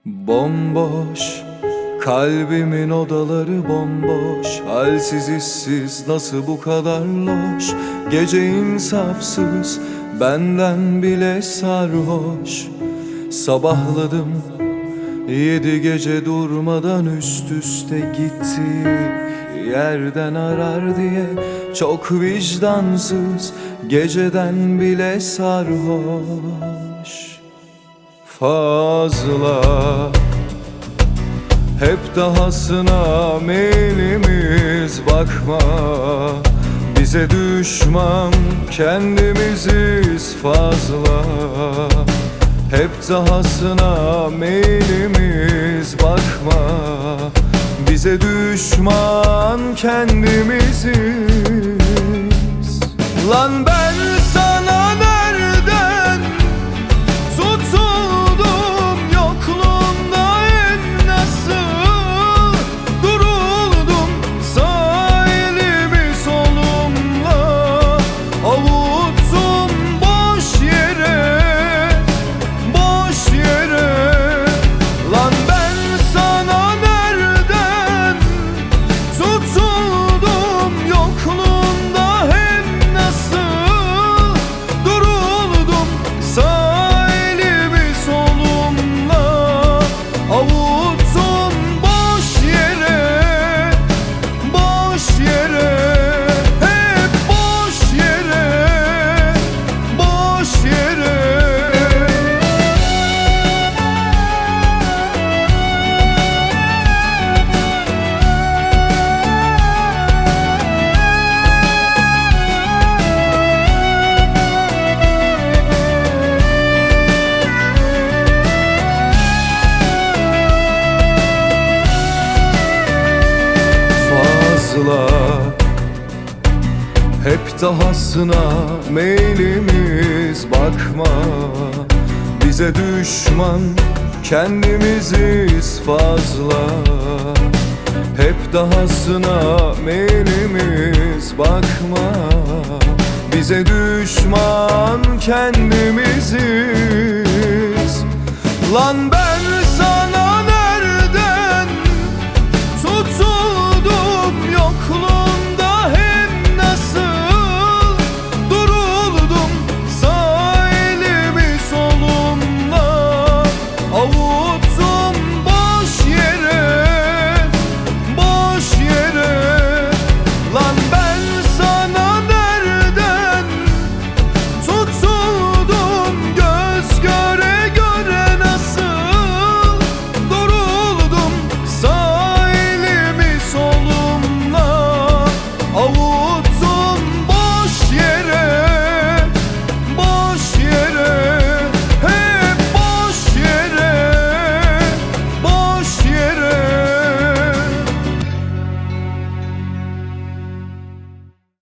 Bomboş, kalbimin odaları bomboş. Halsiz işsiz nasıl bu kadar loş? Gece insafsız, benden bile sarhoş. Sabahladım, 7 gece durmadan üst üste gitti. Yerden arar diye çok vicdansız, geceden bile sarhoş. Fazla, hep dahasına meylimiz, bakma bize düşman kendimiziz fazla. Hep dahasına meylimiz, bakma bize düşman kendimiziz. Lan ben sana nereden tutuldum, yokluğunda en nasıl duruldum. Sağ elimi solumla avuttum boş yere, boş yere. Lan ben sana nereden tutuldum, yokluğunda en nasıl duruldum. Sağ elimi solumla avuttum boş yere, boş yere. Hep boş yere, boş yere. Fazla, hep dahasına meylimiz, bakma bize düşman kendimiziz fazla. Hep dahasına meylimiz, bakma bize düşman kendimiziz. Lan ben